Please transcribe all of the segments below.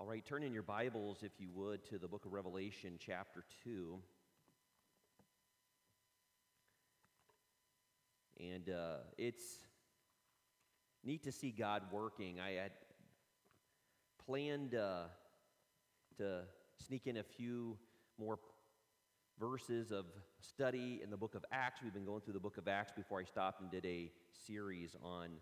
All right, turn in your Bibles, if you would, to the book of Revelation, chapter 2. And it's neat to see God working. I had planned to sneak in a few more verses of study in the book of Acts. We've been going through the book of Acts before I stopped and did a series on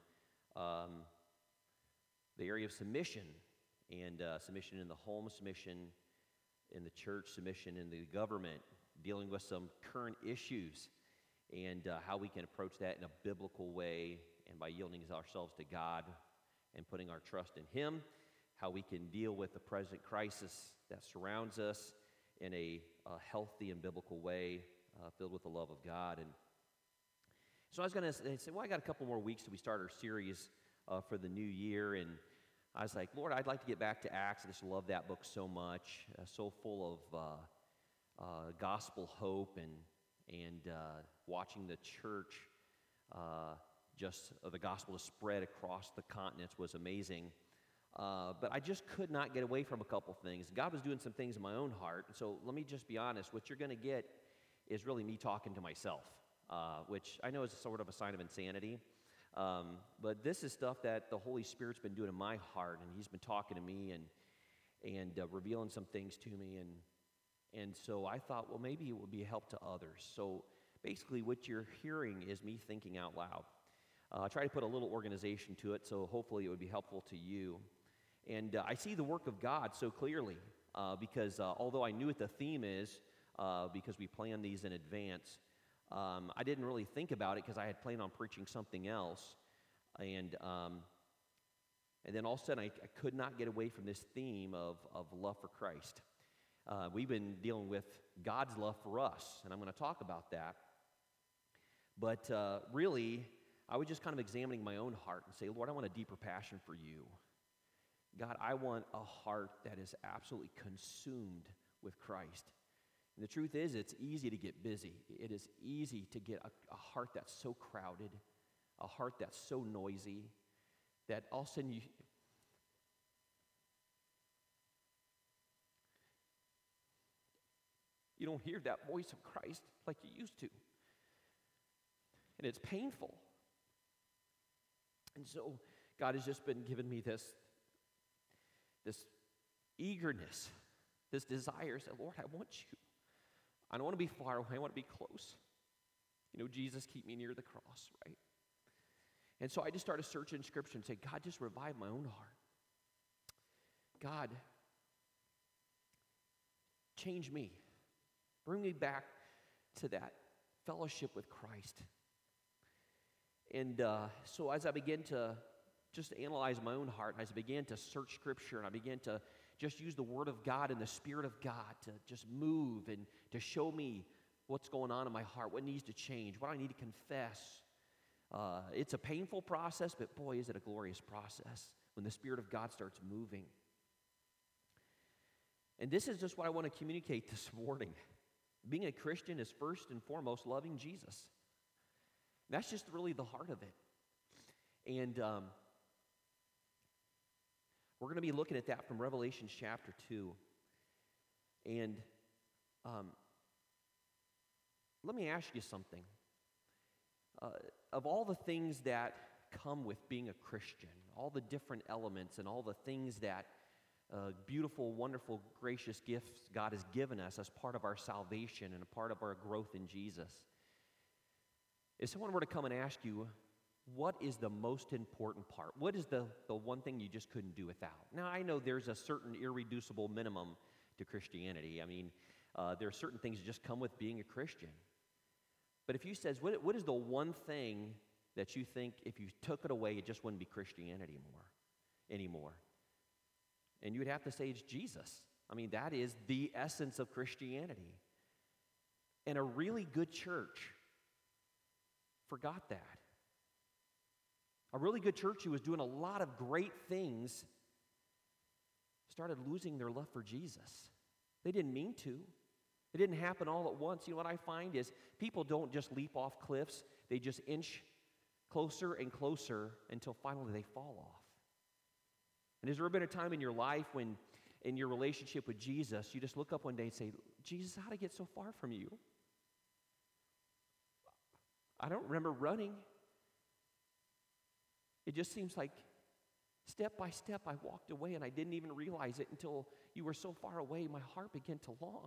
the area of submission. And submission in the home, submission in the church, submission in the government, dealing with some current issues, and how we can approach that in a biblical way, and by yielding ourselves to God and putting our trust in Him, how we can deal with the present crisis that surrounds us in a healthy and biblical way, filled with the love of God. And so I was going to say, well, I got a couple more weeks till we start our series for the new year, and I was like, Lord, I'd like to get back to Acts. I just love that book so much, so full of gospel hope and watching the church, the gospel to spread across the continents was amazing. But I just could not get away from a couple things. God was doing some things in my own heart. And so let me just be honest. What you're going to get is really me talking to myself, which I know is sort of a sign of insanity. But this is stuff that the Holy Spirit's been doing in my heart, and He's been talking to me and revealing some things to me, and so I thought, well, maybe it would be a help to others. So basically what you're hearing is me thinking out loud. I try to put a little organization to it, so hopefully it would be helpful to you. And I see the work of God so clearly, because although I knew what the theme is, because we planned these in advance, I didn't really think about it because I had planned on preaching something else, and then all of a sudden I could not get away from this theme of love for Christ. We've been dealing with God's love for us, and I'm going to talk about that. But really, I was just kind of examining my own heart and say, Lord, I want a deeper passion for you. God, I want a heart that is absolutely consumed with Christ. And the truth is, it's easy to get busy. It is easy to get a heart that's so crowded, a heart that's so noisy, that all of a sudden you don't hear that voice of Christ like you used to. And it's painful. And so God has just been giving me this eagerness, this desire. Say, Lord, I want you. I don't want to be far away. I want to be close. You know, Jesus, keep me near the cross, right? And so I just started searching Scripture and say, God, just revive my own heart. God, change me. Bring me back to that fellowship with Christ. And so as I began to just analyze my own heart, as I began to search Scripture, and I began to just use the Word of God and the Spirit of God to just move and to show me what's going on in my heart, what needs to change, what I need to confess. It's a painful process, but boy, is it a glorious process when the Spirit of God starts moving. And this is just what I want to communicate this morning. Being a Christian is first and foremost loving Jesus. That's just really the heart of it. And we're going to be looking at that from Revelation chapter 2. And let me ask you something. Of all the things that come with being a Christian, all the different elements and all the things that beautiful, wonderful, gracious gifts God has given us as part of our salvation and a part of our growth in Jesus, if someone were to come and ask you, what is the most important part? What is the one thing you just couldn't do without? Now, I know there's a certain irreducible minimum to Christianity. I mean, there are certain things that just come with being a Christian. But if you said, what is the one thing that you think if you took it away, it just wouldn't be Christianity anymore? And you would have to say it's Jesus. I mean, that is the essence of Christianity. And a really good church forgot that. A really good church who was doing a lot of great things started losing their love for Jesus. They didn't mean to. It didn't happen all at once. You know what I find is people don't just leap off cliffs. They just inch closer and closer until finally they fall off. And has there been a time in your life when in your relationship with Jesus, you just look up one day and say, Jesus, how did I get so far from you? I don't remember running. It just seems like step by step I walked away and I didn't even realize it until you were so far away, my heart began to long.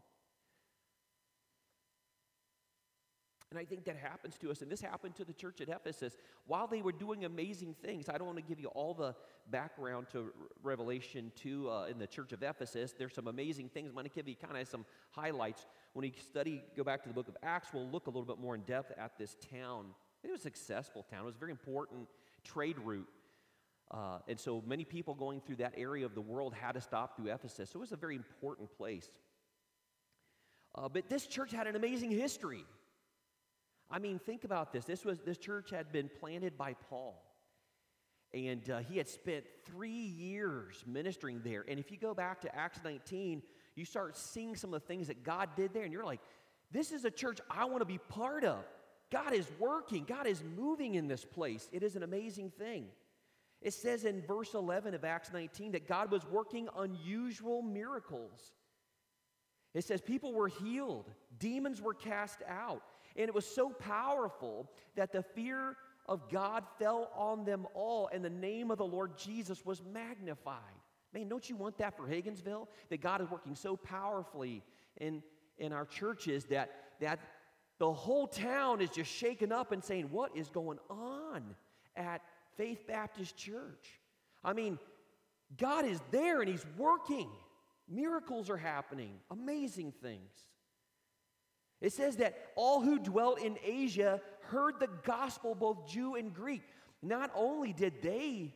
And I think that happens to us, and this happened to the church at Ephesus. While they were doing amazing things, I don't want to give you all the background to Revelation 2 in the church of Ephesus. There's some amazing things. I'm going to give you kind of some highlights. When we go back to the book of Acts, we'll look a little bit more in depth at this town. It was a successful town. It was a very important trade route. And so many people going through that area of the world had to stop through Ephesus. So it was a very important place. But this church had an amazing history. I mean, think about this. This church had been planted by Paul. And he had spent 3 years ministering there. And if you go back to Acts 19, you start seeing some of the things that God did there. And you're like, this is a church I want to be part of. God is working. God is moving in this place. It is an amazing thing. It says in verse 11 of Acts 19 that God was working unusual miracles. It says people were healed. Demons were cast out. And it was so powerful that the fear of God fell on them all, and the name of the Lord Jesus was magnified. Man, don't you want that for Higginsville? That God is working so powerfully in our churches that the whole town is just shaken up and saying, what is going on at Faith Baptist Church? I mean, God is there and He's working. Miracles are happening, amazing things. It says that all who dwelt in Asia heard the gospel, both Jew and Greek. Not only did they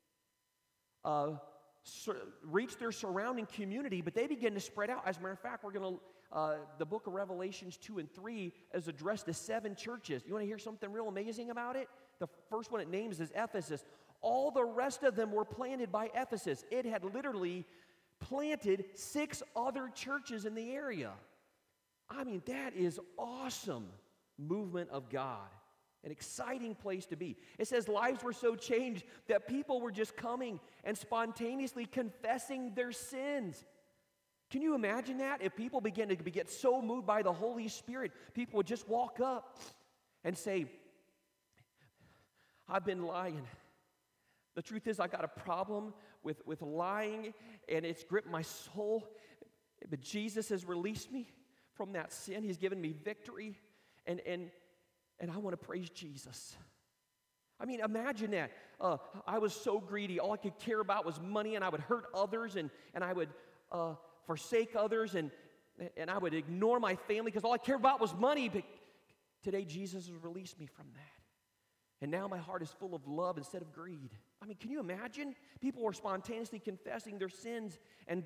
reach their surrounding community, but they began to spread out. As a matter of fact, we're going to, the book of Revelations 2 and 3 is addressed to 7 churches. You want to hear something real amazing about it? The first one it names is Ephesus. All the rest of them were planted by Ephesus. It had literally planted 6 other churches in the area. I mean, that is awesome movement of God. An exciting place to be. It says lives were so changed that people were just coming and spontaneously confessing their sins. Can you imagine that? If people began to get so moved by the Holy Spirit, people would just walk up and say, I've been lying. The truth is I got a problem with lying, and it's gripped my soul. But Jesus has released me from that sin. He's given me victory, and I want to praise Jesus. I mean, imagine that. I was so greedy. All I could care about was money, and I would hurt others, and I would forsake others, and I would ignore my family because all I cared about was money. But today, Jesus has released me from that. And now my heart is full of love instead of greed. I mean, can you imagine? People were spontaneously confessing their sins, and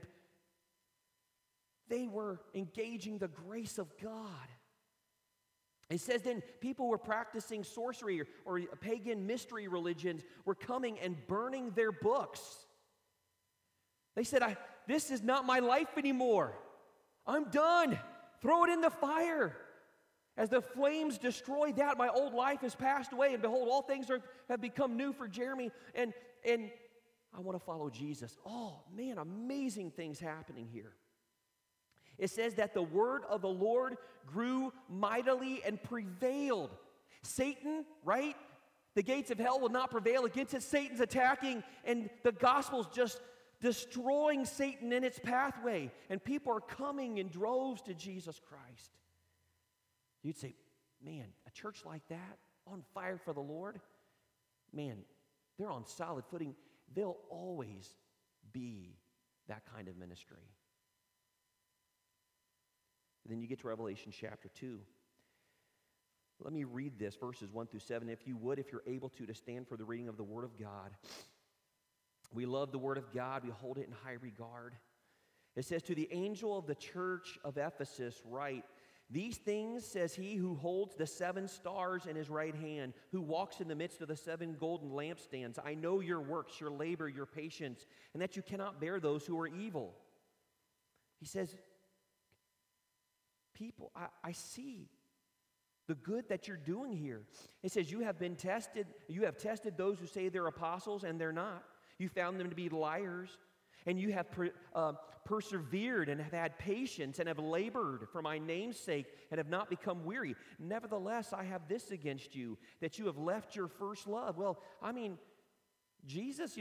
they were engaging the grace of God. It says then people were practicing sorcery or pagan mystery religions were coming and burning their books. They said, this is not my life anymore. I'm done. Throw it in the fire. As the flames destroy that, my old life has passed away, and behold, all things have become new for Jeremy, and I want to follow Jesus. Oh, man, amazing things happening here. It says that the word of the Lord grew mightily and prevailed. Satan, right? The gates of hell will not prevail against it. Satan's attacking, and the gospel's just destroying Satan in its pathway, and people are coming in droves to Jesus Christ. You'd say, man, a church like that, on fire for the Lord, man, they're on solid footing. They'll always be that kind of ministry. Then you get to Revelation chapter 2. Let me read this, verses 1 through 7. If you would, if you're able to stand for the reading of the Word of God. We love the Word of God. We hold it in high regard. It says, to the angel of the church of Ephesus write, these things says he who holds the 7 stars in his right hand, who walks in the midst of the 7 golden lampstands. I know your works, your labor, your patience, and that you cannot bear those who are evil. He says, people, I see the good that you're doing here. It says you have tested those who say they're apostles and they're not. You found them to be liars. And you have persevered and have had patience and have labored for my name's sake and have not become weary. Nevertheless, I have this against you, that you have left your first love. Well, I mean, Jesus,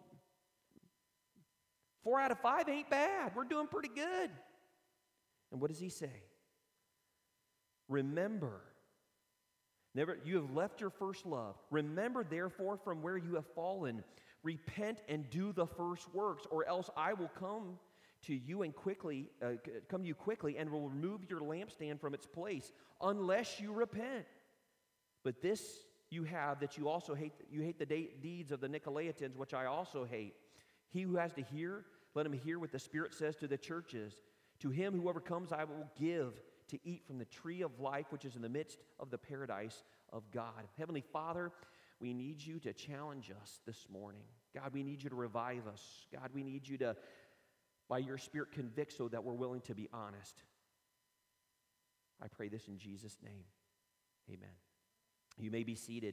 4 out of 5 ain't bad. We're doing pretty good. And what does he say? Remember, you have left your first love. Remember, therefore, from where you have fallen. Repent and do the first works, or else I will come to you quickly and will remove your lampstand from its place, unless you repent. But this you have, that you also hate the deeds of the Nicolaitans, which I also hate. He who has to hear, let him hear what the Spirit says to the churches. To him who overcomes, I will give to eat from the tree of life, which is in the midst of the paradise of God. Heavenly Father, we need you to challenge us this morning. God, we need you to revive us. God, we need you to, by your Spirit, convict so that we're willing to be honest. I pray this in Jesus' name. Amen. You may be seated.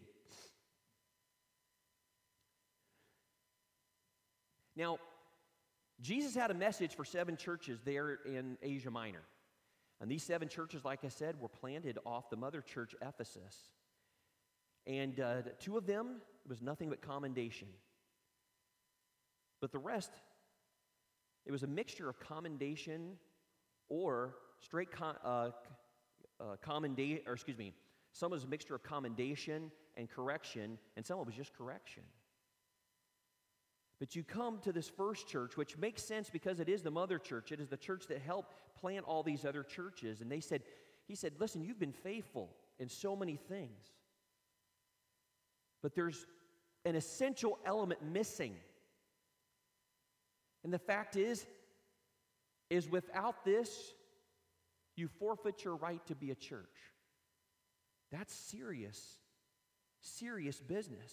Now, Jesus had a message for 7 churches there in Asia Minor. And these 7 churches, like I said, were planted off the mother church, Ephesus. And 2 of them, it was nothing but commendation. But the rest, it was a mixture of commendation or straight commendation, or excuse me, some was a mixture of commendation and correction, and some of it was just correction. But you come to this first church, which makes sense because it is the mother church. It is the church that helped plant all these other churches. And he said, listen, you've been faithful in so many things. But there's an essential element missing. And the fact is without this, you forfeit your right to be a church. That's serious business.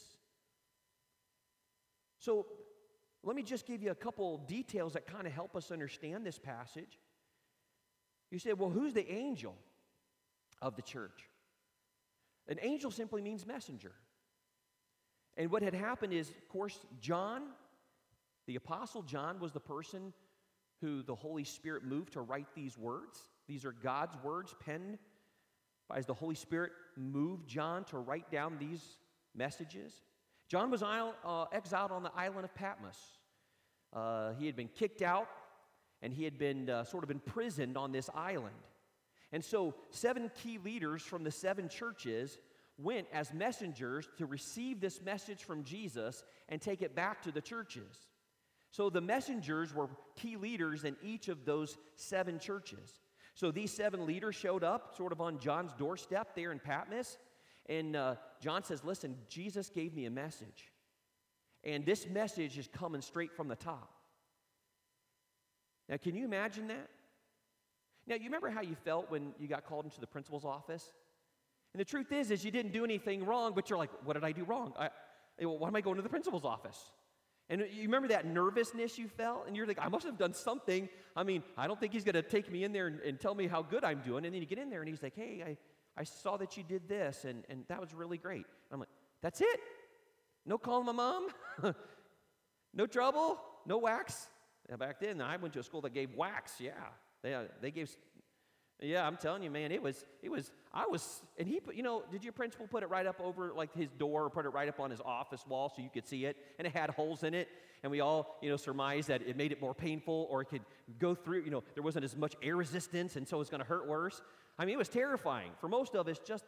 So let me just give you a couple details that kind of help us understand this passage. You say, well, who's the angel of the church? An angel simply means messenger. And what had happened is, of course, John, the Apostle John, was the person who the Holy Spirit moved to write these words. These are God's words penned as the Holy Spirit moved John to write down these messages. John was exiled on the island of Patmos. He had been kicked out, and he had been sort of imprisoned on this island. And so 7 key leaders from the 7 churches went as messengers to receive this message from Jesus and take it back to the churches. So the messengers were key leaders in each of those 7 churches. So these 7 leaders showed up sort of on John's doorstep there in Patmos. And John says, listen, Jesus gave me a message. And this message is coming straight from the top. Now, can you imagine that? Now, you remember how you felt when you got called into the principal's office? And the truth is you didn't do anything wrong, but you're like, what did I do wrong? Why am I going to the principal's office? And you remember that nervousness you felt? And you're like, I must have done something. I mean, I don't think he's going to take me in there and tell me how good I'm doing. And then you get in there, and he's like, hey, I saw that you did this, and that was really great. And I'm like, that's it? No calling my mom? No trouble? No wax? Now, back then, I went to a school that gave wax, yeah. They gave... Yeah, I'm telling you, man, and he put, did your principal put it right up over like his door or put it right up on his office wall so you could see it? And it had holes in it, and we all, surmised that it made it more painful or it could go through, there wasn't as much air resistance, and so it's going to hurt worse. I mean, it was terrifying. For most of us, just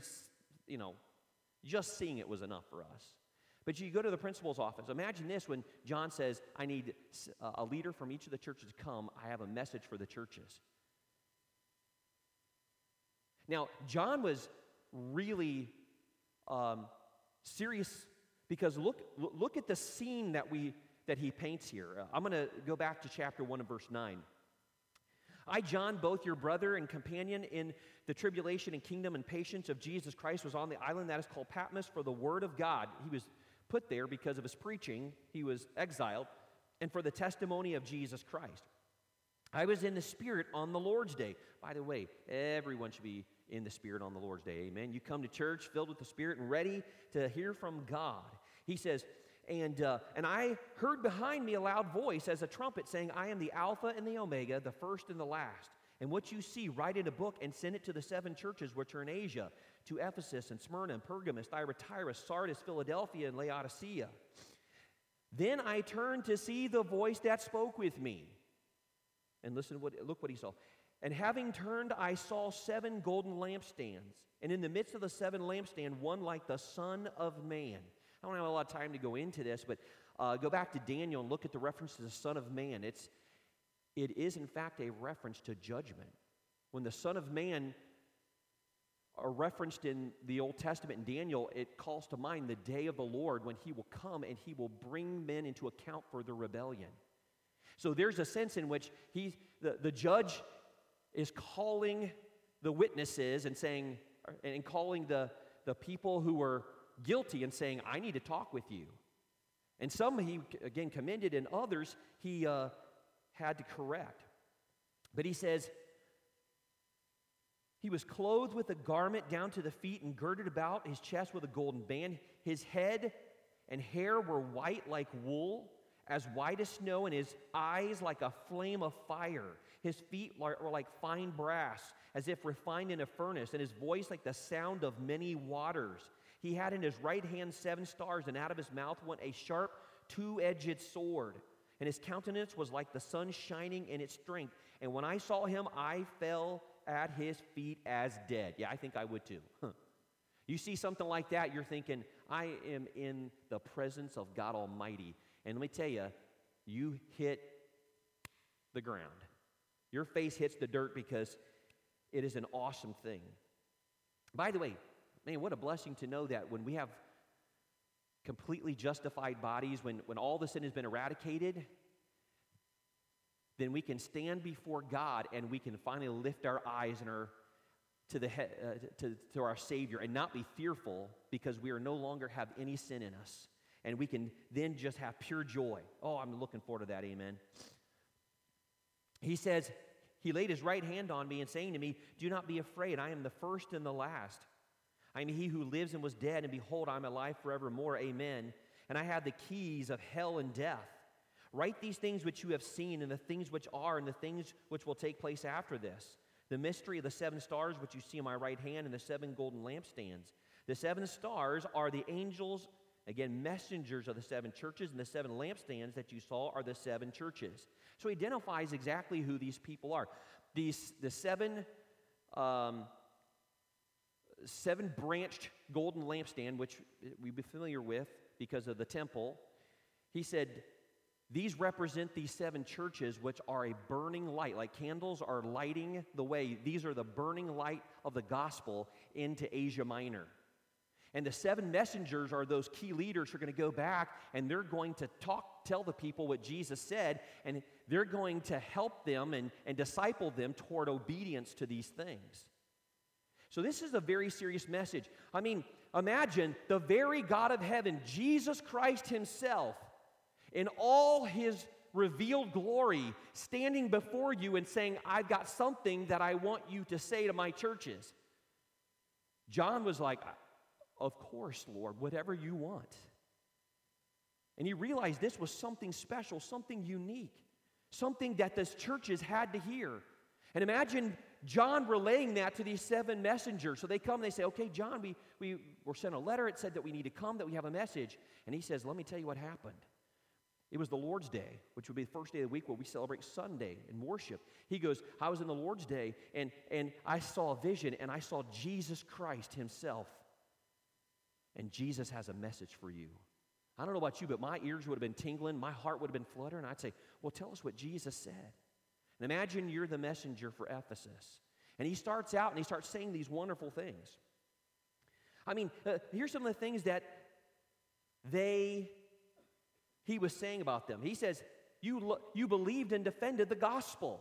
just seeing it was enough for us. But you go to the principal's office. Imagine this when John says, I need a leader from each of the churches to come. I have a message for the churches. Now, John was really serious because look at the scene that he paints here. I'm going to go back to chapter 1 and verse 9. I, John, both your brother and companion in the tribulation and kingdom and patience of Jesus Christ, was on the island that is called Patmos for the word of God. He was put there because of his preaching. He was exiled, and for the testimony of Jesus Christ. I was in the Spirit on the Lord's day. By the way, everyone should be in the Spirit on the Lord's day. Amen. You come to church filled with the Spirit and ready to hear from God. He says, And I heard behind me a loud voice as a trumpet saying, I am the Alpha and the Omega, the first and the last. And what you see, write in a book and send it to the 7 churches which are in Asia, to Ephesus and Smyrna and Pergamos, Thyatira, Sardis, Philadelphia, and Laodicea. Then I turned to see the voice that spoke with me. And look what he saw. And having turned, I saw 7 golden lampstands. And in the midst of the 7 lampstands, one like the Son of Man. I don't have a lot of time to go into this, but go back to Daniel and look at the reference to the Son of Man. It is, in fact, a reference to judgment. When the Son of Man are referenced in the Old Testament in Daniel, it calls to mind the day of the Lord when he will come and he will bring men into account for their rebellion. So there's a sense in which the judge is calling the witnesses and saying, and calling the people who were guilty and saying, I need to talk with you. And some he, again, commended, and others he had to correct. But he says, he was clothed with a garment down to the feet and girded about his chest with a golden band. His head and hair were white like wool, as white as snow, and his eyes like a flame of fire. His feet were like fine brass, as if refined in a furnace, and his voice like the sound of many waters. He had in his right hand 7 stars, and out of his mouth went a sharp, 2-edged sword. And his countenance was like the sun shining in its strength. And when I saw him, I fell at his feet as dead. Yeah, I think I would too. You see something like that, you're thinking, I am in the presence of God Almighty. And let me tell you, you hit the ground. Your face hits the dirt because it is an awesome thing. By the way, man, what a blessing to know that when we have completely justified bodies, when all the sin has been eradicated, then we can stand before God and we can finally lift our eyes and to our Savior and not be fearful because we are no longer have any sin in us. And we can then just have pure joy. Oh, I'm looking forward to that, amen. He says, he laid his right hand on me and saying to me, do not be afraid, I am the first and the last. I am he who lives and was dead, and behold, I am alive forevermore, amen. And I have the keys of hell and death. Write these things which you have seen, and the things which are, and the things which will take place after this. The mystery of the 7 stars which you see in my right hand, and the 7 golden lampstands. The 7 stars are the angels, again, messengers of the 7 churches, and the 7 lampstands that you saw are the 7 churches. So he identifies exactly who these people are. The 7 branched golden lampstand, which we'd be familiar with because of the temple. He said, these represent these 7 churches, which are a burning light. Like candles are lighting the way. These are the burning light of the gospel into Asia Minor. And the 7 messengers are those key leaders who are going to go back and they're going to tell the people what Jesus said, and they're going to help them and disciple them toward obedience to these things. So this is a very serious message. I mean, imagine the very God of heaven, Jesus Christ himself, in all his revealed glory, standing before you and saying, I've got something that I want you to say to my churches. John was like, of course, Lord, whatever you want. And he realized this was something special, something unique, something that the churches had to hear. And imagine John relaying that to these 7 messengers. So they come and they say, okay, John, we were sent a letter. It said that we need to come, that we have a message. And he says, let me tell you what happened. It was the Lord's Day, which would be the first day of the week where we celebrate Sunday and worship. He goes, I was in the Lord's Day, and I saw a vision, and I saw Jesus Christ himself. And Jesus has a message for you. I don't know about you, but my ears would have been tingling, my heart would have been fluttering, and I'd say, well, tell us what Jesus said. And imagine you're the messenger for Ephesus. And he starts out and he starts saying these wonderful things. I mean, here's some of the things that he was saying about them. He says, you believed and defended the gospel.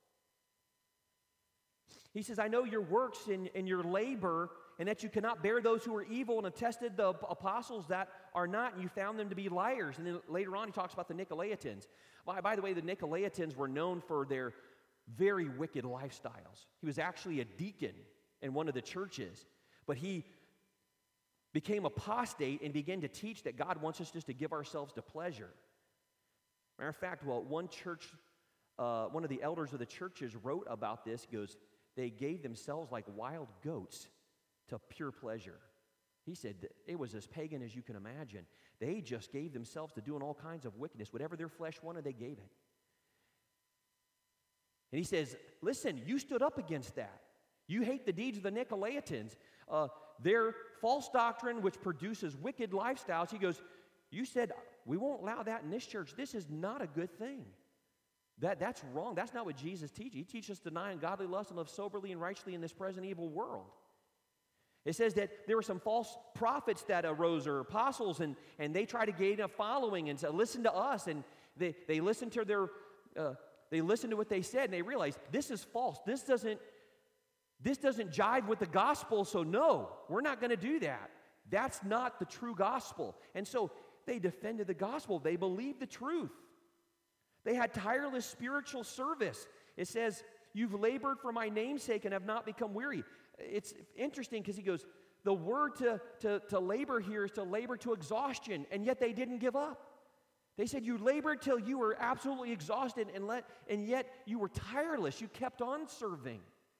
He says, I know your works and your labor, and that you cannot bear those who are evil, and have tested the apostles that are not, and you found them to be liars. And then later on he talks about the Nicolaitans. By the way, the Nicolaitans were known for their very wicked lifestyles. He was actually a deacon in one of the churches, but he became apostate and began to teach that God wants us just to give ourselves to pleasure. Matter of fact, one of the elders of the churches wrote about this. He goes, they gave themselves like wild goats to pure pleasure. He said that it was as pagan as you can imagine. They just gave themselves to doing all kinds of wickedness. Whatever their flesh wanted, they gave it. And he says, listen, you stood up against that. You hate the deeds of the Nicolaitans. Their false doctrine, which produces wicked lifestyles. He goes, you said, we won't allow that in this church. This is not a good thing. That's wrong. That's not what Jesus teaches. He teaches us to deny ungodly lust and live soberly and righteously in this present evil world. It says that there were some false prophets that arose, or apostles, and they tried to gain a following and said, listen to us. And they listened to they listened to what they said, and they realized this is false. This doesn't jive with the gospel, so no, we're not going to do that. That's not the true gospel. And so they defended the gospel. They believed the truth. They had tireless spiritual service. It says, you've labored for my name's sake and have not become weary. It's interesting because he goes, the word to labor here is to labor to exhaustion, and yet they didn't give up. They said you labored till you were absolutely exhausted, and yet you were tireless. You kept on serving.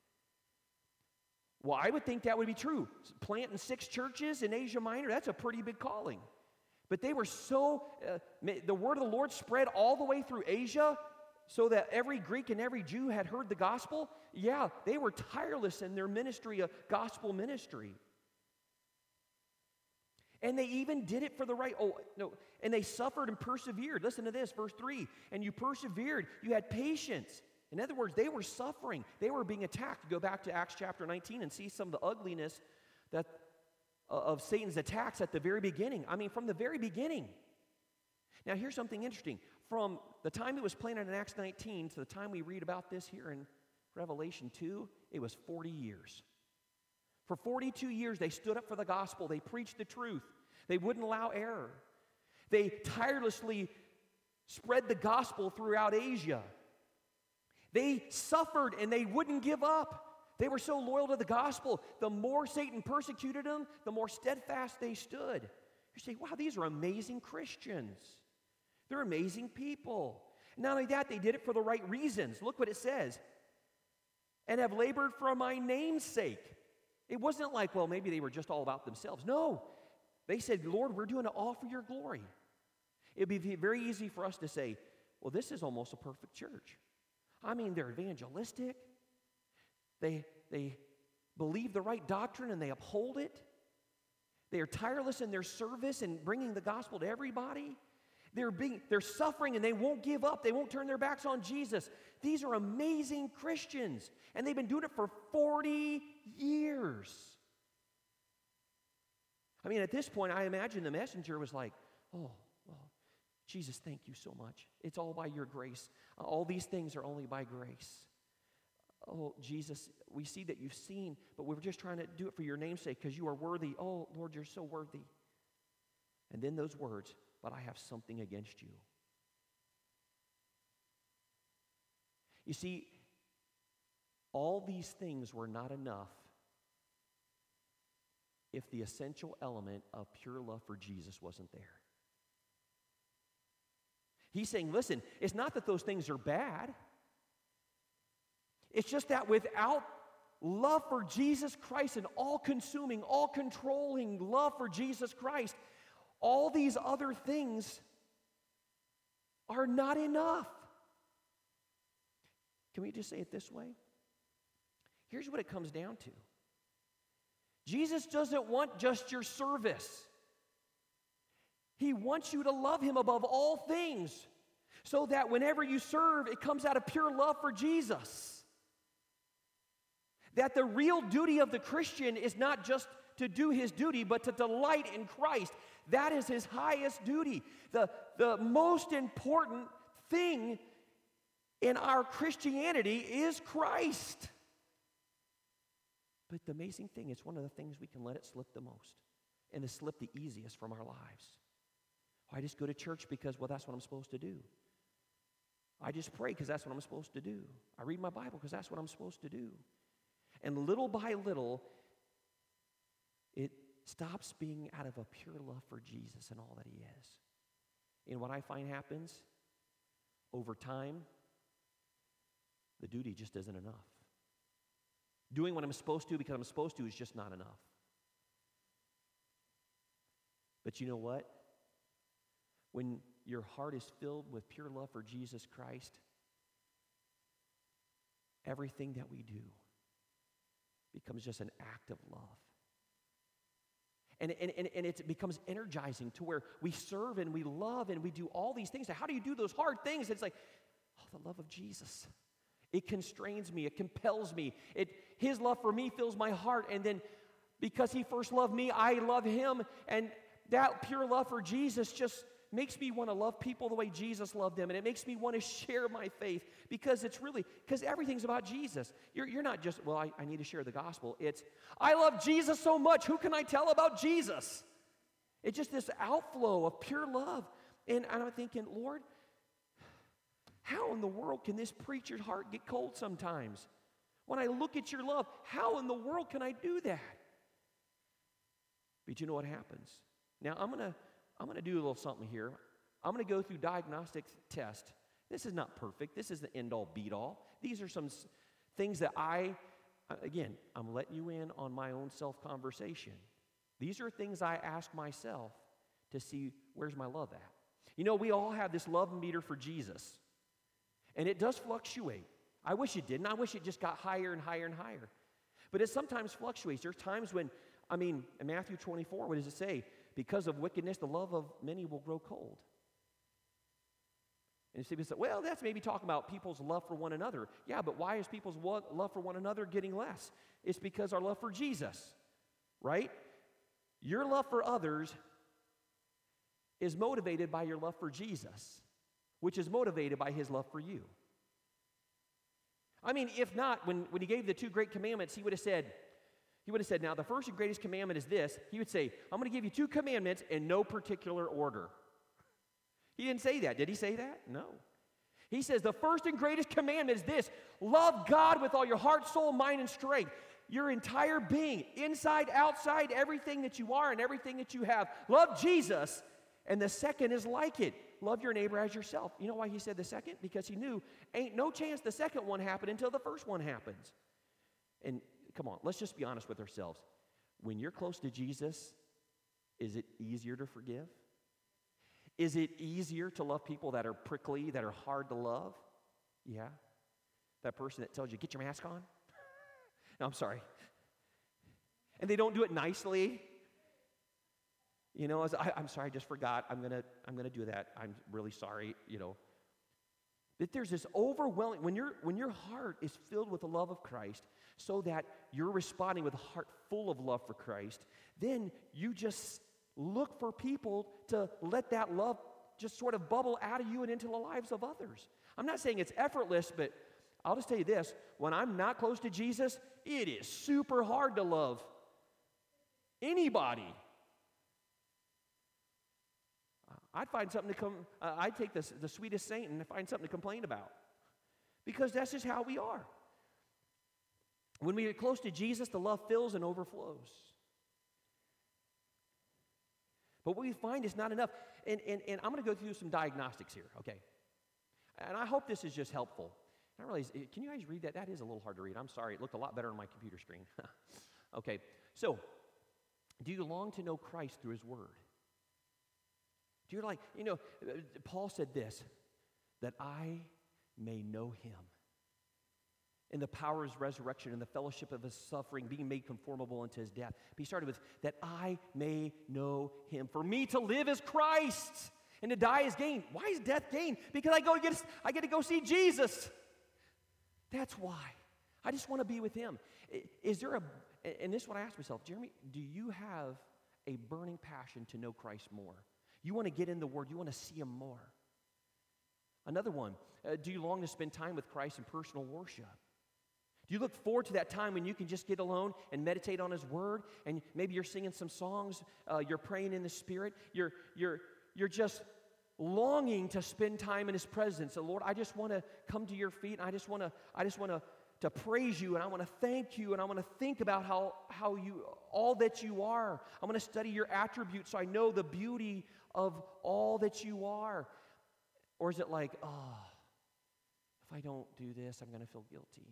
Well, I would think that would be true. Planting 6 churches in Asia Minor, that's a pretty big calling. But they were the word of the Lord spread all the way through Asia so that every Greek and every Jew had heard the gospel. Yeah, they were tireless in their ministry, gospel ministry. And they even did it for the right, and they suffered and persevered. Listen to this, verse 3. And you persevered, you had patience. In other words, they were suffering. They were being attacked. Go back to Acts chapter 19 and see some of the ugliness of Satan's attacks at the very beginning. I mean, from the very beginning. Now, here's something interesting. From the time it was planted in Acts 19 to the time we read about this here in Revelation 2, it was 40 years. For 42 years, they stood up for the gospel. They preached the truth. They wouldn't allow error. They tirelessly spread the gospel throughout Asia. They suffered and they wouldn't give up. They were so loyal to the gospel. The more Satan persecuted them, the more steadfast they stood. You say, wow, these are amazing Christians. They're amazing people. Not only that, they did it for the right reasons. Look what it says. And have labored for my name's sake. It wasn't like, well, maybe they were just all about themselves. No. They said, Lord, we're doing it all for your glory. It would be very easy for us to say, well, this is almost a perfect church. I mean, they're evangelistic. They believe the right doctrine and they uphold it. They are tireless in their service and bringing the gospel to everybody. They're suffering and they won't give up. They won't turn their backs on Jesus. These are amazing Christians, and they've been doing it for 40 years. I mean, at this point, I imagine the messenger was like, oh, well, Jesus, thank you so much. It's all by your grace. All these things are only by grace. Oh, Jesus, we see that you've seen, but we're just trying to do it for your name's sake because you are worthy. Oh, Lord, you're so worthy. And then those words, but I have something against you. You see, all these things were not enough if the essential element of pure love for Jesus wasn't there. He's saying, listen, it's not that those things are bad. It's just that without love for Jesus Christ and all-consuming, all-controlling love for Jesus Christ, all these other things are not enough. Can we just say it this way? Here's what it comes down to. Jesus doesn't want just your service. He wants you to love him above all things so that whenever you serve, it comes out of pure love for Jesus. That the real duty of the Christian is not just to do his duty, but to delight in Christ. That is his highest duty. The most important thing in our Christianity is Christ. But the amazing thing, it's one of the things we can let it slip the most and to slip the easiest from our lives. I just go to church because, well, that's what I'm supposed to do. I just pray because that's what I'm supposed to do. I read my Bible because that's what I'm supposed to do. And little by little, it stops being out of a pure love for Jesus and all that he is. And what I find happens, over time, the duty just isn't enough. Doing what I'm supposed to because I'm supposed to is just not enough. But you know what? When your heart is filled with pure love for Jesus Christ, everything that we do becomes just an act of love. And it becomes energizing to where we serve and we love and we do all these things. Now, how do you do those hard things? It's like, oh, the love of Jesus. It constrains me. It compels me. His love for me fills my heart. And then because he first loved me, I love him. And that pure love for Jesus just makes me want to love people the way Jesus loved them. And it makes me want to share my faith because everything's about Jesus. You're not just, well, I need to share the gospel. It's, I love Jesus so much. Who can I tell about Jesus? It's just this outflow of pure love. And I'm thinking, Lord, how in the world can this preacher's heart get cold sometimes? When I look at your love, how in the world can I do that? But you know what happens? Now, I'm going to do a little something here. I'm going to go through diagnostic test. This is not perfect. This is the end-all, beat-all. These are some things that I'm letting you in on my own self-conversation. These are things I ask myself to see where's my love at. You know, we all have this love meter for Jesus, and it does fluctuate. I wish it didn't. I wish it just got higher and higher and higher. But it sometimes fluctuates. There's times when, in Matthew 24, what does it say? Because of wickedness, the love of many will grow cold. And people say, well, that's maybe talking about people's love for one another. Yeah, but why is people's love for one another getting less? It's because our love for Jesus, right? Your love for others is motivated by your love for Jesus, which is motivated by his love for you. If not, when he gave the 2 great commandments, he would have said, now the first and greatest commandment is this. He would say, I'm going to give you 2 commandments in no particular order. He didn't say that. Did he say that? No. He says the first and greatest commandment is this. Love God with all your heart, soul, mind, and strength. Your entire being, inside, outside, everything that you are and everything that you have. Love Jesus. And the second is like it. Love your neighbor as yourself. You know why he said the second? Because he knew ain't no chance the second one happened until the first one happens. And come on, let's just be honest with ourselves. When you're close to Jesus, is it easier to forgive? Is it easier to love people that are prickly, that are hard to love? Yeah. That person that tells you, get your mask on? No, I'm sorry. And they don't do it nicely. You know, I'm sorry, I just forgot. I'm gonna do that. I'm really sorry, you know. That there's this overwhelming, when your heart is filled with the love of Christ, so that you're responding with a heart full of love for Christ, then you just look for people to let that love just sort of bubble out of you and into the lives of others. I'm not saying it's effortless, but I'll just tell you this. When I'm not close to Jesus, it is super hard to love anybody. I'd find something to I'd take the sweetest saint and find something to complain about. Because that's just how we are. When we get close to Jesus, the love fills and overflows. But what we find is not enough. And I'm going to go through some diagnostics here, okay? And I hope this is just helpful. I realize, can you guys read that? That is a little hard to read. I'm sorry. It looked a lot better on my computer screen. Okay, so do you long to know Christ through his word? Do you Paul said this, that I may know him in the power of his resurrection, in the fellowship of his suffering, being made conformable unto his death. But he started with, that I may know him. For me to live is Christ, and to die is gain. Why is death gain? Because I get to go see Jesus. That's why. I just want to be with him. And this is what I ask myself, Jeremy, do you have a burning passion to know Christ more? You want to get in the Word. You want to see him more. Another one, do you long to spend time with Christ in personal worship? Do you look forward to that time when you can just get alone and meditate on his Word? And maybe you're singing some songs. You're praying in the Spirit. You're just longing to spend time in his presence. So Lord, I just want to come to your feet. And I just want to to praise you, and I want to thank you, and I want to think about how you, all that you are. I want to study your attributes so I know the beauty of all that you are? Or is it like, oh, if I don't do this, I'm going to feel guilty?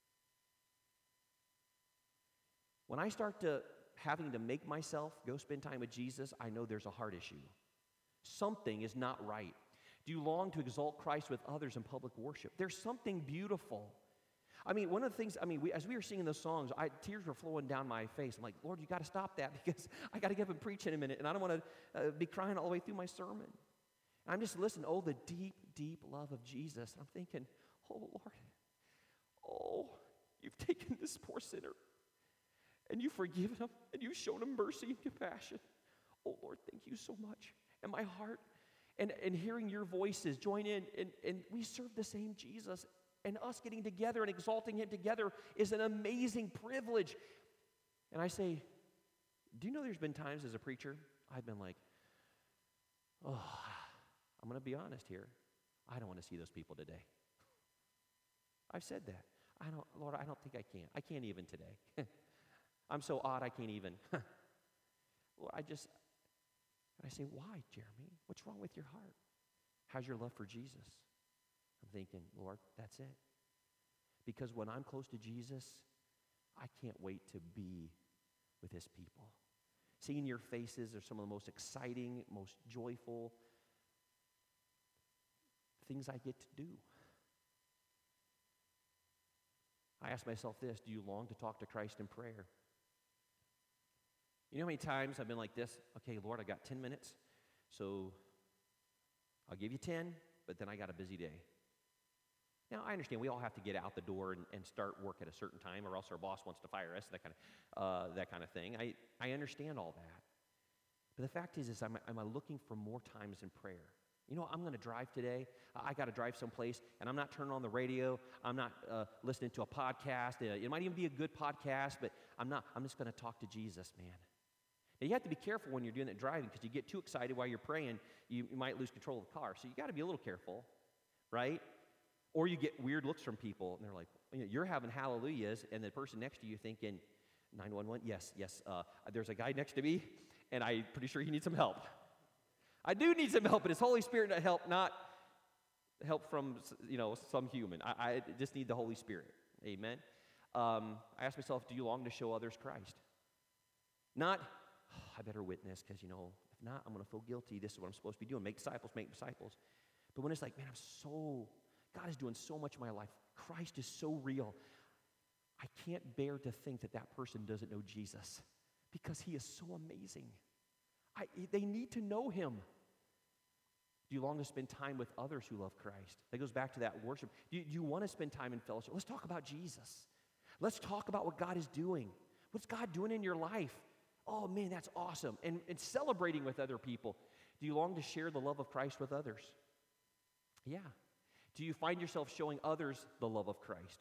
When I start having to make myself go spend time with Jesus, I know there's a heart issue. Something is not right. Do you long to exalt Christ with others in public worship? There's something beautiful. I mean, one of the things, as we were singing those songs, tears were flowing down my face. I'm like, Lord, you got to stop that because I got to get up and preach in a minute, and I don't want to be crying all the way through my sermon. And I'm just listening, oh, the deep, deep love of Jesus. I'm thinking, oh, Lord, oh, you've taken this poor sinner, and you've forgiven him, and you've shown him mercy and compassion. Oh, Lord, thank you so much. And my heart, and hearing your voices join in, and we serve the same Jesus. And us getting together and exalting him together is an amazing privilege. And I say, do you know there's been times as a preacher, I've been like, oh, I'm going to be honest here. I don't want to see those people today. I've said that. Lord, I don't think I can. I can't even today. I'm so odd I can't even. Lord, and I say, why, Jeremy? What's wrong with your heart? How's your love for Jesus? I'm thinking, Lord, that's it. Because when I'm close to Jesus, I can't wait to be with his people. Seeing your faces are some of the most exciting, most joyful things I get to do. I ask myself this, do you long to talk to Christ in prayer? You know how many times I've been like this? Okay, Lord, I got 10 minutes, so I'll give you 10, but then I got a busy day. Now, I understand we all have to get out the door and start work at a certain time, or else our boss wants to fire us, that kind of thing. I understand all that. But the fact is am I looking for more times in prayer? You know, I'm going to drive today. I got to drive someplace, and I'm not turning on the radio. I'm not listening to a podcast. It might even be a good podcast, but I'm just going to talk to Jesus, man. Now, you have to be careful when you're doing that driving, because you get too excited while you're praying, you might lose control of the car. So you got to be a little careful, right? Or you get weird looks from people, and they're like, you're having hallelujahs, and the person next to you thinking, 911, yes, there's a guy next to me, and I'm pretty sure he needs some help. I do need some help, but it's Holy Spirit to help, not help from, some human. I just need the Holy Spirit. Amen. I ask myself, do you long to show others Christ? Not, I better witness, because, if not, I'm going to feel guilty. This is what I'm supposed to be doing. Make disciples. But when it's like, man, God is doing so much in my life. Christ is so real. I can't bear to think that person doesn't know Jesus, because he is so amazing. They need to know him. Do you long to spend time with others who love Christ? That goes back to that worship. Do you want to spend time in fellowship? Let's talk about Jesus. Let's talk about what God is doing. What's God doing in your life? Oh, man, that's awesome. And celebrating with other people. Do you long to share the love of Christ with others? Yeah. Do you find yourself showing others the love of Christ?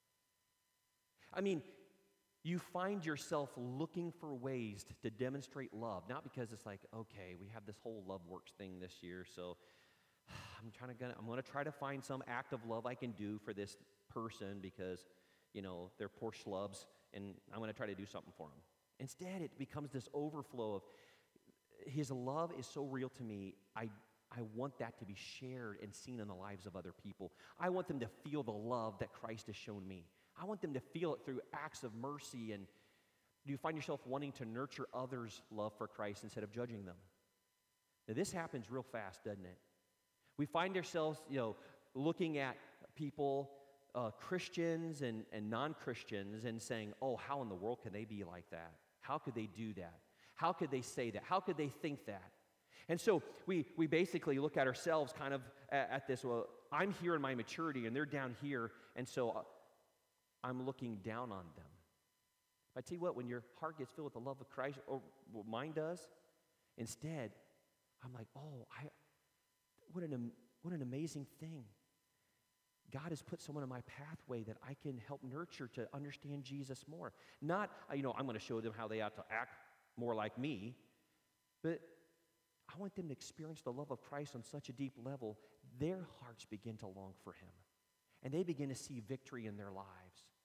You find yourself looking for ways to demonstrate love, not because it's like, okay, we have this whole Love Works thing this year, so I'm going to try to find some act of love I can do for this person because, they're poor schlubs, and I'm going to try to do something for them. Instead, it becomes this overflow of his love is so real to me, I want that to be shared and seen in the lives of other people. I want them to feel the love that Christ has shown me. I want them to feel it through acts of mercy. And do you find yourself wanting to nurture others' love for Christ instead of judging them? Now, this happens real fast, doesn't it? We find ourselves, looking at people, Christians and non-Christians, and saying, oh, how in the world can they be like that? How could they do that? How could they say that? How could they think that? And so we basically look at ourselves kind of at this, well, I'm here in my maturity, and they're down here, and so I'm looking down on them. I tell you what, when your heart gets filled with the love of Christ, or what mine does, instead, I'm like, oh, what an amazing thing. God has put someone in my pathway that I can help nurture to understand Jesus more. Not, I'm going to show them how they ought to act more like me, but I want them to experience the love of Christ on such a deep level, their hearts begin to long for him. And they begin to see victory in their lives.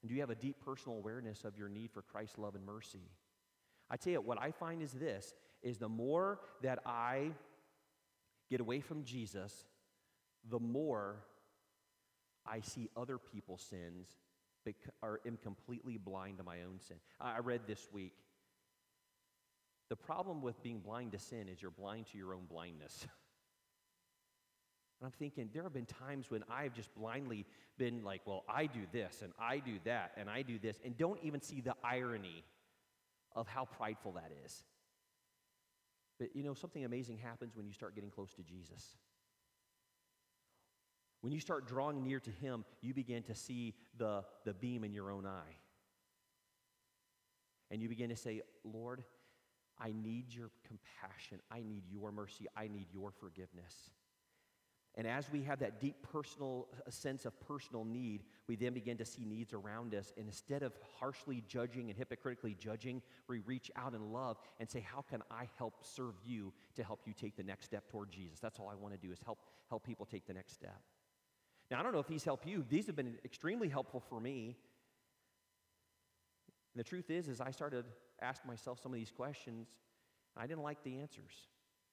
And do you have a deep personal awareness of your need for Christ's love and mercy? I tell you, what I find is this, is the more that I get away from Jesus, the more I see other people's sins or am completely blind to my own sin. I read this week, the problem with being blind to sin is you're blind to your own blindness. And I'm thinking, there have been times when I've just blindly been like, well, I do this, and I do that, and I do this, and don't even see the irony of how prideful that is. But you know, something amazing happens when you start getting close to Jesus. When you start drawing near to Him, you begin to see the beam in your own eye. And you begin to say, Lord, I need your compassion. I need your mercy. I need your forgiveness. And as we have that deep personal sense of personal need, we then begin to see needs around us. And instead of harshly judging and hypocritically judging, we reach out in love and say, how can I help serve you to help you take the next step toward Jesus? That's all I want to do, is help people take the next step. Now, I don't know if these help you. These have been extremely helpful for me. And the truth is I started asking myself some of these questions, and I didn't like the answers.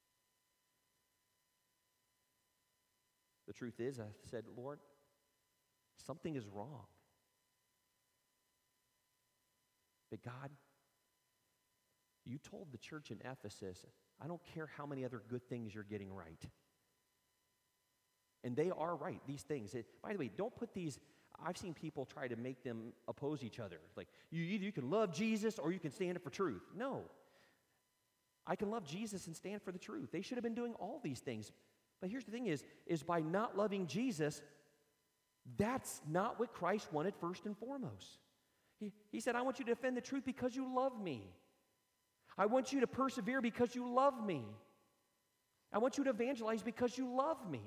The truth is, I said, Lord, something is wrong. But God, you told the church in Ephesus, I don't care how many other good things you're getting right. And they are right, these things. By the way, don't put these, I've seen people try to make them oppose each other. Like, you can love Jesus or you can stand up for truth. No. I can love Jesus and stand for the truth. They should have been doing all these things. But here's the thing is by not loving Jesus, that's not what Christ wanted first and foremost. He said, I want you to defend the truth because you love me. I want you to persevere because you love me. I want you to evangelize because you love me.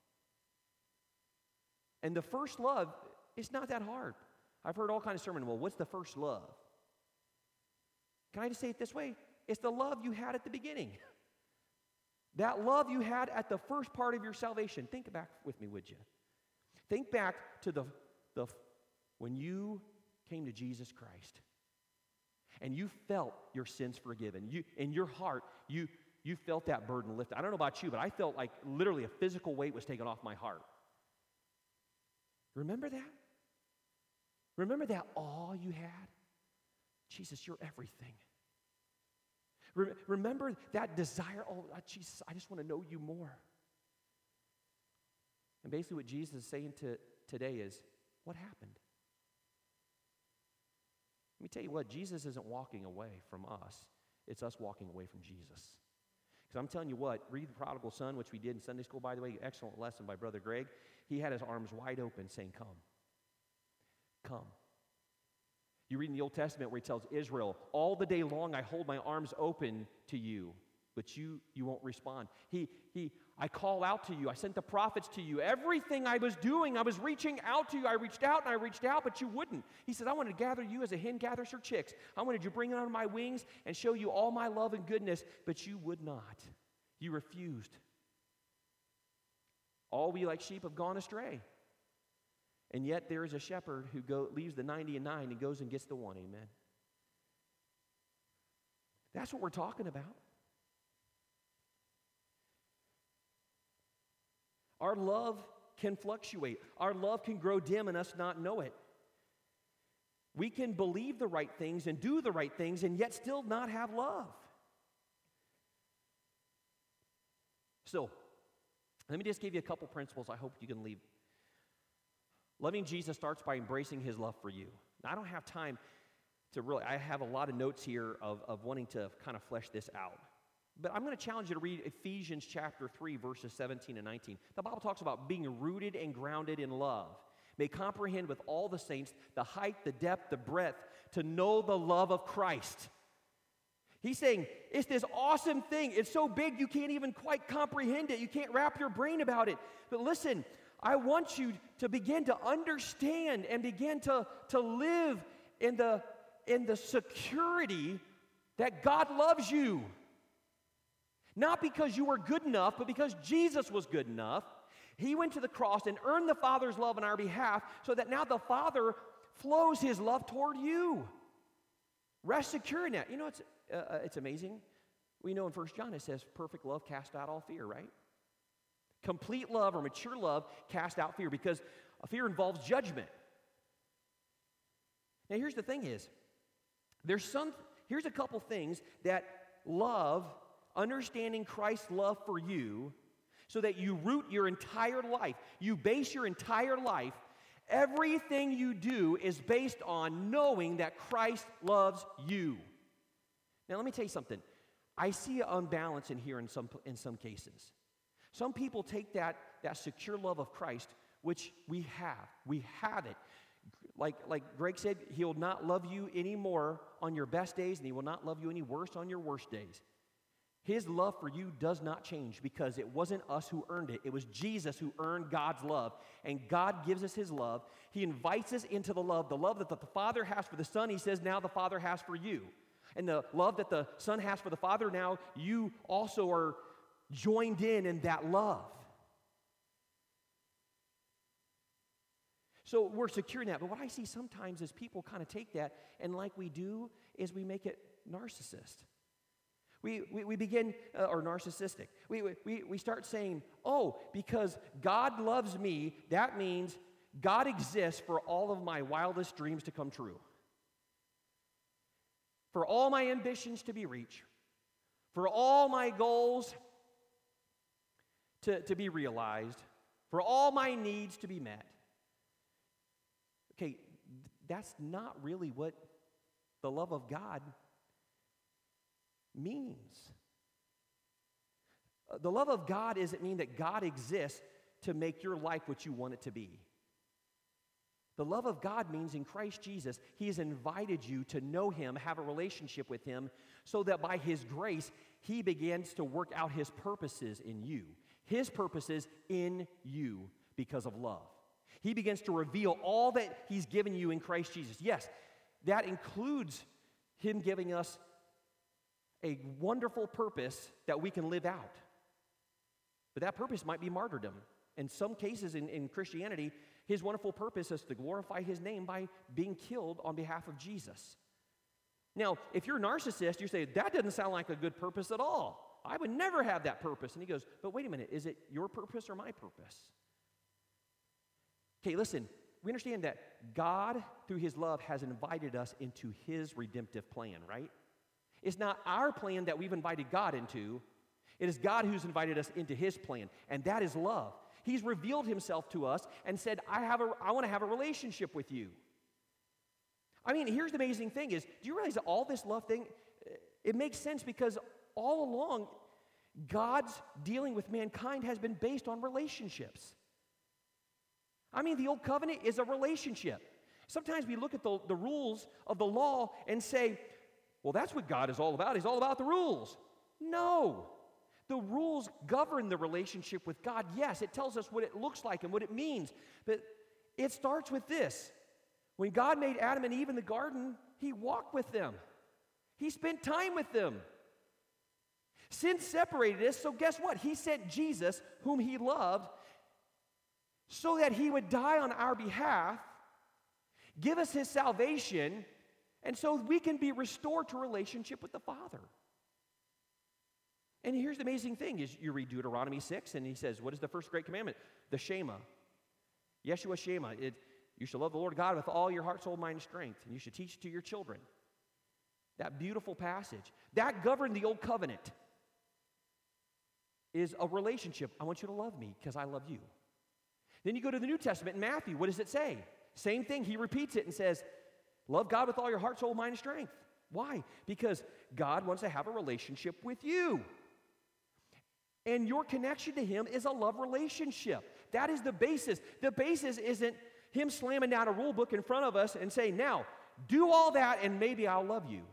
And the first love is not that hard. I've heard all kinds of sermons, well, what's the first love? Can I just say it this way? It's the love you had at the beginning. That love you had at the first part of your salvation. Think back with me, would you? Think back to the when you came to Jesus Christ and you felt your sins forgiven. In your heart, you felt that burden lifted. I don't know about you, but I felt like literally a physical weight was taken off my heart. Remember that? Remember that awe you had? Jesus, you're everything. Remember that desire, Jesus, I just want to know you more. And basically what Jesus is saying today is, what happened? Let me tell you what, Jesus isn't walking away from us. It's us walking away from Jesus. Because I'm telling you what, read The Prodigal Son, which we did in Sunday school, by the way, excellent lesson by Brother Greg. He had his arms wide open saying, come. Come. You read in the Old Testament where he tells Israel, all the day long I hold my arms open to you, but you won't respond. I call out to you. I sent the prophets to you. Everything I was doing, I was reaching out to you. I reached out and I reached out, but you wouldn't. He said, I wanted to gather you as a hen gathers her chicks. I wanted to bring it under my wings and show you all my love and goodness, but you would not. You refused. All we like sheep have gone astray. And yet there is a shepherd who leaves the 99 and goes and gets the one. Amen. That's what we're talking about. Our love can fluctuate. Our love can grow dim and us not know it. We can believe the right things and do the right things and yet still not have love. So, let me just give you a couple principles I hope you can leave. Loving Jesus starts by embracing his love for you. Now, I don't have time to I have a lot of notes here of wanting to kind of flesh this out. But I'm going to challenge you to read Ephesians chapter 3, verses 17 and 19. The Bible talks about being rooted and grounded in love. May comprehend with all the saints the height, the depth, the breadth, to know the love of Christ. He's saying, it's this awesome thing. It's so big you can't even quite comprehend it. You can't wrap your brain about it. But listen, I want you to begin to understand and begin to live in the security that God loves you. Not because you were good enough, but because Jesus was good enough. He went to the cross and earned the Father's love on our behalf so that now the Father flows his love toward you. Rest secure in that. You know, it's amazing. We know in 1 John it says, perfect love casts out all fear, right? Complete love or mature love casts out fear, because fear involves judgment. Now, here's the thing is, here's a couple things that love, understanding Christ's love for you, so that you root your entire life, you base your entire life, everything you do is based on knowing that Christ loves you. Now, let me tell you something. I see an unbalance in here in some cases. Some people take that secure love of Christ, which we have. We have it. Like Greg said, he'll not love you anymore on your best days, and he will not love you any worse on your worst days. His love for you does not change, because it wasn't us who earned it. It was Jesus who earned God's love, and God gives us his love. He invites us into the love that the Father has for the Son, he says now the Father has for you. And the love that the Son has for the Father, now you also are joined in that love. So we're secure in that. But what I see sometimes is people kind of take that, and like we do, is we make it narcissist. We begin, or narcissistic. We start saying, oh, because God loves me, that means God exists for all of my wildest dreams to come true. For all my ambitions to be reached. For all my goals to be realized. For all my needs to be met. Okay, that's not really what the love of God means. The love of God doesn't mean that God exists to make your life what you want it to be. The love of God means in Christ Jesus, he has invited you to know him, have a relationship with him, so that by his grace, he begins to work out his purposes in you. His purposes in you because of love. He begins to reveal all that he's given you in Christ Jesus. Yes, that includes him giving us a wonderful purpose that we can live out. But that purpose might be martyrdom. In some cases in Christianity, his wonderful purpose is to glorify his name by being killed on behalf of Jesus. Now, if you're a narcissist, you say, that doesn't sound like a good purpose at all. I would never have that purpose. And he goes, but wait a minute, is it your purpose or my purpose? Okay, listen, we understand that God, through his love, has invited us into his redemptive plan, right? It's not our plan that we've invited God into. It is God who's invited us into his plan, and that is love. He's revealed himself to us and said, I want to have a relationship with you. I mean, here's the amazing thing is, do you realize that all this love thing, it makes sense because all along, God's dealing with mankind has been based on relationships. I mean, the old covenant is a relationship. Sometimes we look at the rules of the law and say, well, that's what God is all about. He's all about the rules. No. The rules govern the relationship with God. Yes, it tells us what it looks like and what it means. But it starts with this. When God made Adam and Eve in the garden, he walked with them. He spent time with them. Sin separated us, so guess what? He sent Jesus, whom he loved, so that he would die on our behalf, give us his salvation, and so we can be restored to relationship with the Father. And here's the amazing thing is you read Deuteronomy 6, and he says, what is the first great commandment? The Shema. Yeshua Shema. You shall love the Lord God with all your heart, soul, mind, and strength, and you should teach it to your children. That beautiful passage. That governed the old covenant. Is a relationship. I want you to love me because I love you. Then you go to the New Testament in Matthew. What does it say? Same thing. He repeats it and says, love God with all your heart, soul, mind, and strength. Why? Because God wants to have a relationship with you. And your connection to him is a love relationship. That is the basis. The basis isn't him slamming down a rule book in front of us and saying, now, do all that and maybe I'll love you.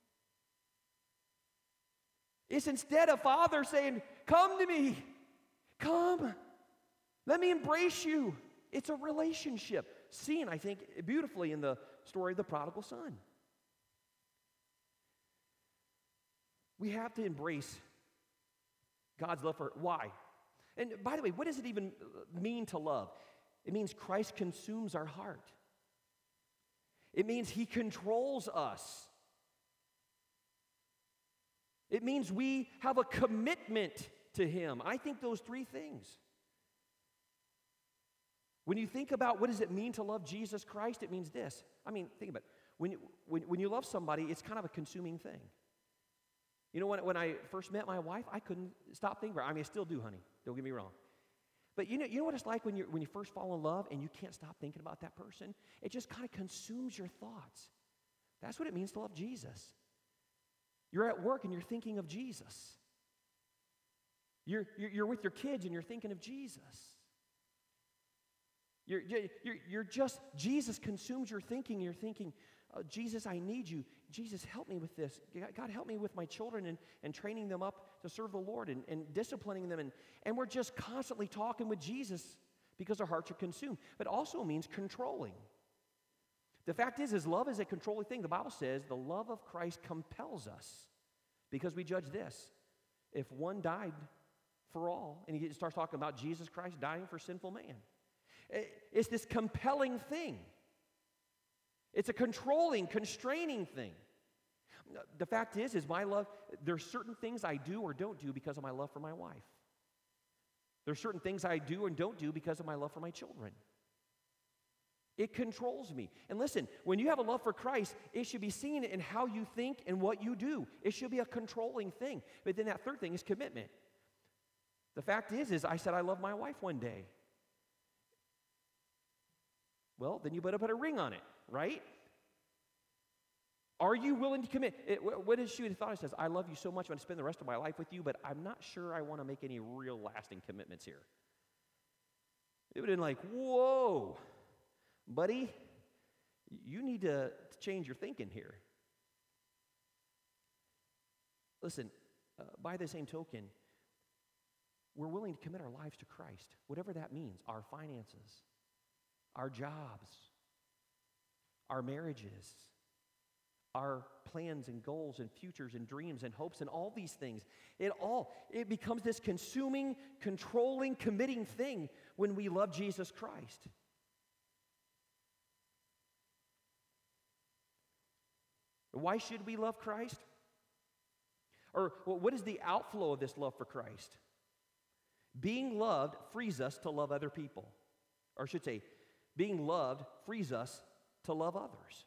It's instead a father saying, come to me. Come. Let me embrace you. It's a relationship. Seen, I think, beautifully in the story of the prodigal son. We have to embrace God's love for why? And by the way, what does it even mean to love? It means Christ consumes our heart. It means he controls us. It means we have a commitment to him. I think those three things. When you think about what does it mean to love Jesus Christ, it means this. I mean, think about it. When you love somebody, it's kind of a consuming thing. You know, when I first met my wife, I couldn't stop thinking about her. I mean, I still do, honey. Don't get me wrong. But you know what it's like when you first fall in love and you can't stop thinking about that person? It just kind of consumes your thoughts. That's what it means to love Jesus. You're at work and you're thinking of Jesus. You're with your kids and you're thinking of Jesus. You're just, Jesus consumes your thinking. You're thinking, Jesus, I need you. Jesus, help me with this. God, help me with my children and training them up to serve the Lord and disciplining them. And we're just constantly talking with Jesus because our hearts are consumed. But also means controlling. The fact is love is a controlling thing. The Bible says the love of Christ compels us because we judge this. If one died for all, and he starts talking about Jesus Christ dying for sinful man. It's this compelling thing. It's a controlling, constraining thing. The fact is my love, there's certain things I do or don't do because of my love for my wife. There's certain things I do and don't do because of my love for my children. It controls me. And listen, when you have a love for Christ, it should be seen in how you think and what you do. It should be a controlling thing. But then that third thing is commitment. The fact is I said I love my wife one day. Well, then you better put a ring on it, right? Are you willing to commit? What is she would have thought? It says, I love you so much, I'm going to spend the rest of my life with you, but I'm not sure I want to make any real lasting commitments here. It would have been like, whoa, buddy, you need to change your thinking here. Listen, by the same token, we're willing to commit our lives to Christ, whatever that means, our finances, our jobs, our marriages, our plans and goals and futures and dreams and hopes and all these things. It becomes this consuming, controlling, committing thing when we love Jesus Christ. Why should we love Christ? Or what is the outflow of this love for Christ? Being loved frees us to love other people. Or I should say, being loved frees us to love others.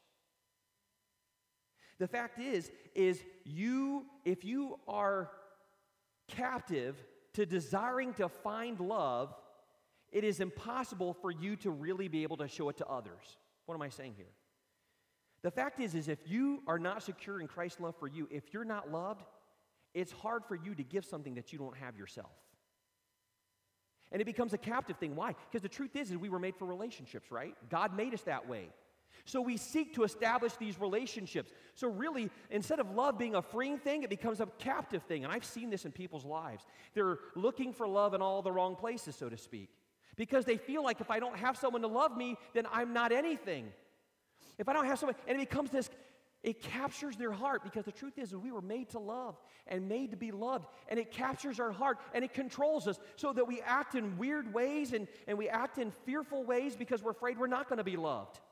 The fact is if you are captive to desiring to find love, it is impossible for you to really be able to show it to others. What am I saying here? The fact is if you are not secure in Christ's love for you, if you're not loved, it's hard for you to give something that you don't have yourself. And it becomes a captive thing. Why? Because the truth is we were made for relationships, right? God made us that way. So we seek to establish these relationships. So really, instead of love being a freeing thing, it becomes a captive thing. And I've seen this in people's lives. They're looking for love in all the wrong places, so to speak. Because they feel like if I don't have someone to love me, then I'm not anything. If I don't have someone, and it becomes this, it captures their heart, because the truth is we were made to love and made to be loved, and it captures our heart and it controls us so that we act in weird ways and we act in fearful ways because we're afraid we're not going to be loved.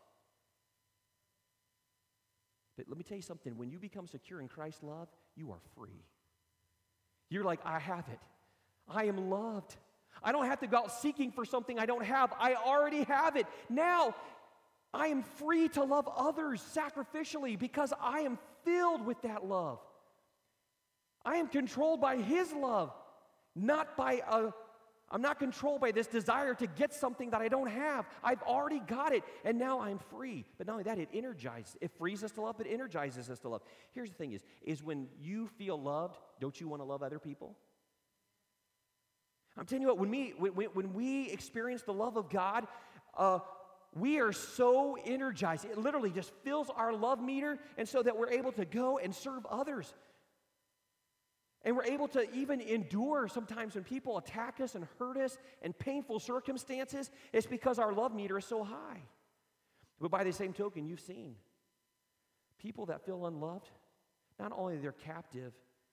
But let me tell you something, when you become secure in Christ's love, you are free. You're like, I have it. I am loved. I don't have to go out seeking for something I don't have. I already have it. Now, I am free to love others sacrificially because I am filled with that love. I am controlled by His love, I'm not controlled by this desire to get something that I don't have. I've already got it, and now I'm free. But not only that, it frees us to love, but energizes us to love. Here's the thing is when you feel loved, don't you want to love other people? I'm telling you what, when we experience the love of God, we are so energized. It literally just fills our love meter, and so that we're able to go and serve others. And we're able to even endure sometimes when people attack us and hurt us in painful circumstances. It's because our love meter is so high. But by the same token, you've seen people that feel unloved, not only they're captive,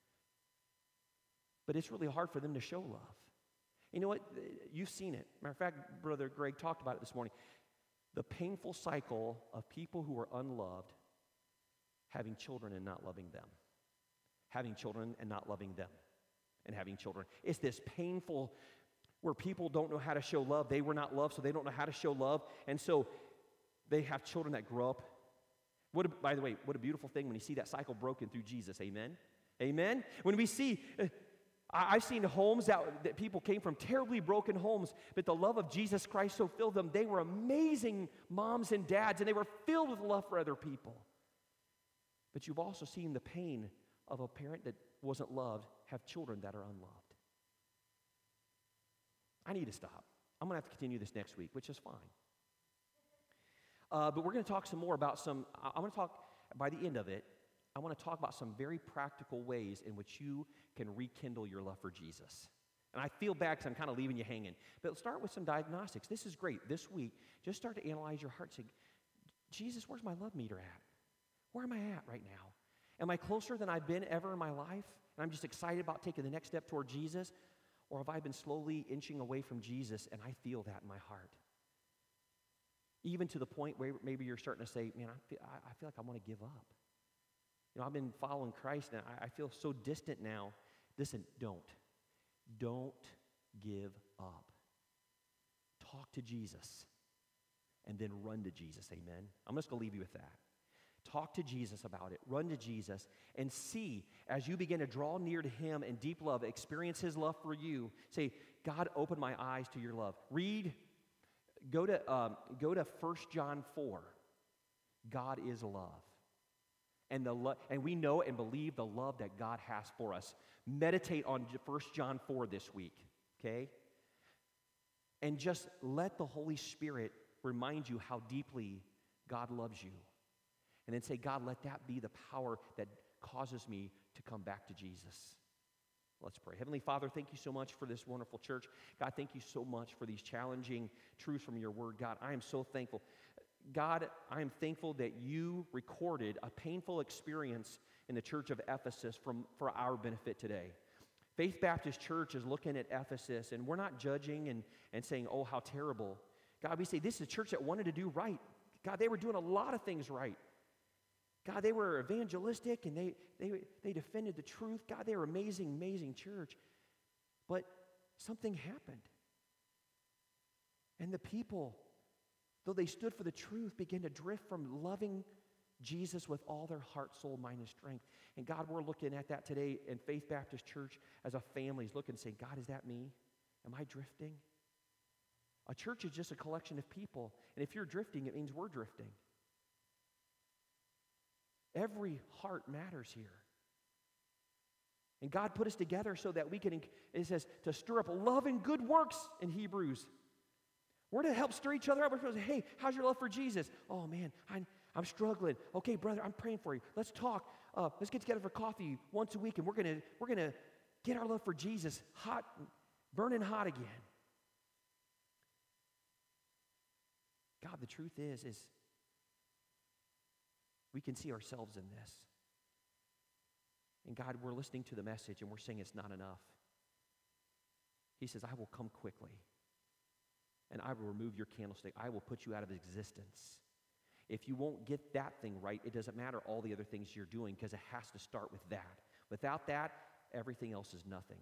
but it's really hard for them to show love. You know what? You've seen it. Matter of fact, Brother Greg talked about it this morning. The painful cycle of people who are unloved having children and not loving them, having children and not loving them, and having children. It's this painful where people don't know how to show love. They were not loved, so they don't know how to show love. And so they have children that grow up. By the way, what a beautiful thing when you see that cycle broken through Jesus. Amen? Amen? When we see, I've seen homes that people came from terribly broken homes, but the love of Jesus Christ so filled them. They were amazing moms and dads, and they were filled with love for other people. But you've also seen the pain of a parent that wasn't loved have children that are unloved. I need to stop. I'm going to have to continue this next week, which is fine. But we're going to talk some more about I'm going to talk, by the end of it, I want to talk about some very practical ways in which you can rekindle your love for Jesus. And I feel bad because I'm kind of leaving you hanging. But let's start with some diagnostics. This is great. This week, just start to analyze your heart. Say, Jesus, where's my love meter at? Where am I at right now? Am I closer than I've been ever in my life? And I'm just excited about taking the next step toward Jesus? Or have I been slowly inching away from Jesus and I feel that in my heart? Even to the point where maybe you're starting to say, man, I feel like I want to give up. You know, I've been following Christ and I feel so distant now. Listen, don't give up. Talk to Jesus and then run to Jesus, amen? I'm just going to leave you with that. Talk to Jesus about it. Run to Jesus and see as you begin to draw near to him in deep love, experience his love for you. Say, God, open my eyes to your love. Go to 1 John 4. God is love. And we know and believe the love that God has for us. Meditate on 1 John 4 this week, okay? And just let the Holy Spirit remind you how deeply God loves you. And then say, God, let that be the power that causes me to come back to Jesus. Let's pray. Heavenly Father, thank you so much for this wonderful church. God, thank you so much for these challenging truths from your word. God, I am so thankful. God, I am thankful that you recorded a painful experience in the church of Ephesus for our benefit today. Faith Baptist Church is looking at Ephesus, and we're not judging and saying, oh, how terrible. God, we say this is a church that wanted to do right. God, they were doing a lot of things right. God, they were evangelistic, and they defended the truth. God, they were amazing, amazing church. But something happened. And the people, though they stood for the truth, began to drift from loving Jesus with all their heart, soul, mind, and strength. And God, we're looking at that today in Faith Baptist Church as a family, is looking and saying, God, is that me? Am I drifting? A church is just a collection of people. And if you're drifting, it means we're drifting. Every heart matters here. And God put us together so that we can, it says, to stir up love and good works in Hebrews. We're to help stir each other up. We're supposed to say, hey, how's your love for Jesus? Oh, man, I'm struggling. Okay, brother, I'm praying for you. Let's talk. Let's get together for coffee once a week, and we're gonna get our love for Jesus hot, burning hot again. God, the truth is we can see ourselves in this. And God, we're listening to the message and we're saying it's not enough. He says, I will come quickly and I will remove your candlestick. I will put you out of existence. If you won't get that thing right, it doesn't matter all the other things you're doing because it has to start with that. Without that, everything else is nothing.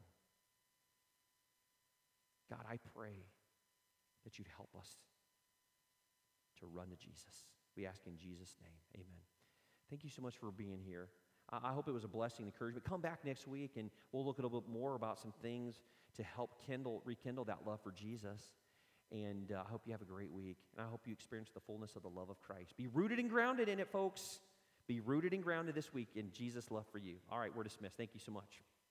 God, I pray that you'd help us to run to Jesus. We ask in Jesus' name, amen. Thank you so much for being here. I hope it was a blessing and encouragement. Come back next week and we'll look a little bit more about some things to help rekindle that love for Jesus. And I hope you have a great week. And I hope you experience the fullness of the love of Christ. Be rooted and grounded in it, folks. Be rooted and grounded this week in Jesus' love for you. All right, we're dismissed. Thank you so much.